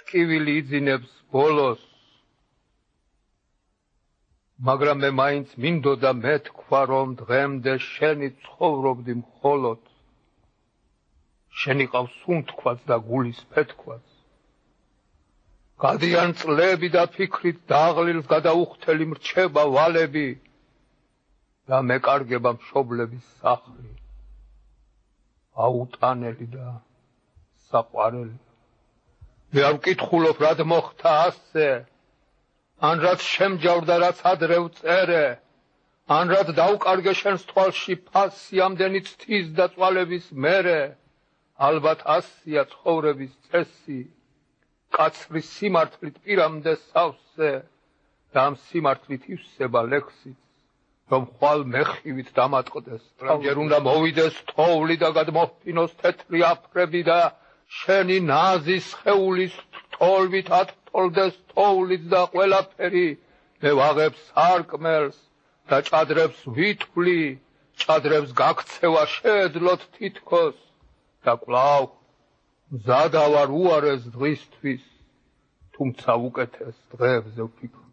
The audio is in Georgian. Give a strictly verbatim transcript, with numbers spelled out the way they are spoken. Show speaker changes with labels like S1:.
S1: ტკივილი იძინებს ბოლოს მაგრამ მე მაინც მინდოდა მეთქვა რომ დღემდე შენი ცხოვრობდი მხოლოდ შენი ყავს სუნთქვაც და გულის ფეთქვაც გადიან წლები და ფიქრით დაღლილს გადაუხთელი მრჩება ვალები და მეკარგება მშობლების სახლი აუტანელი და საყვარელი მე არ ვკითხულობ რად მოხდა ასე ან რაც შემჯავრდა რაც ადრე ვწერე ან რაც დაუკარგე შენს თვალში ფასი ამდენი ცთის და წვალების მერე ალბათ ასია ცხოვრების წესი კაცრი სიმართლით პირამდე სავსე და ამ სიმართლით ივსება ლექსიც რომ ხვალ მეხივით დამატყდეს ჯერ უნდა მოვიდეს თოვლი და გადმოფინოს თეთრი აფრები და შენი ნაზის ხეულის თოლვით ათფოლდეს თოვლიც და ყველაფერი მე ვაღებ სარკმელს და ჭადრებს ვითვლი ჭადრებს გაქცევა შეეძლოთ თითქოს და კვლავ მზადა ვარ უარეს დღისთვის თუმცა უკეთეს დღეებზე ვფიქრობ